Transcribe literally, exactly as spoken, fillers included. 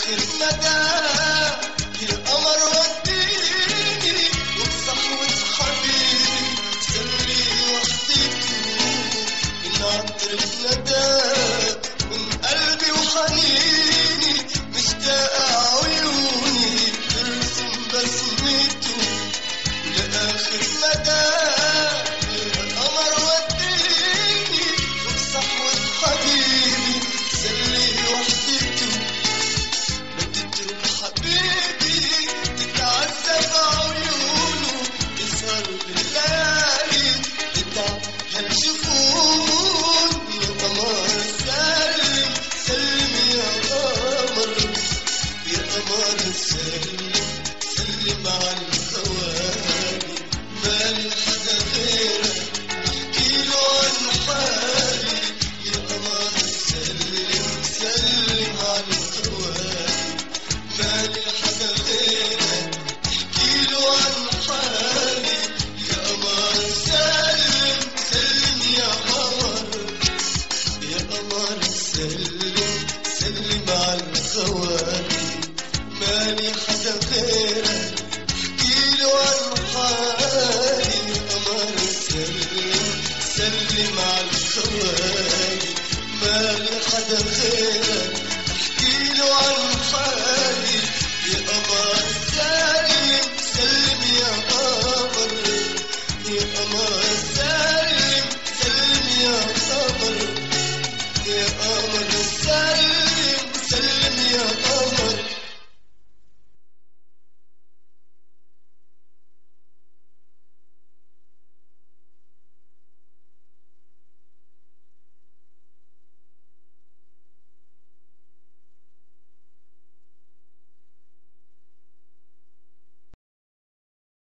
لآخر مدى يا قمر وديني وبصحوة حبيبي سري وحدته العطر الندى من قلبي وحنيني مشتاق عيوني ترسم بسمته لآخر مدى يا قمر وديني وبصحوة حبيبي سري وحدته بدي حبيبي تتعذب عيونه تسهر بالليالي تتعب هالجفون يا قمر سلم سلم يا قمر يا قمر سلم سلم على الخوالي مالي حدا غيرك احكيله عن حالي يا قمر سلم سلم على الخوالي مالي حدا غيرك احكيله عن حالي يا قمر سلم سلم يا قمر يا قمر سلم سلم على الخوالي مالي حدا غيرك احكيله عن حالي يا قمر سلم سلم على الخوالي مالي حدا غيرك احكيله عن حالي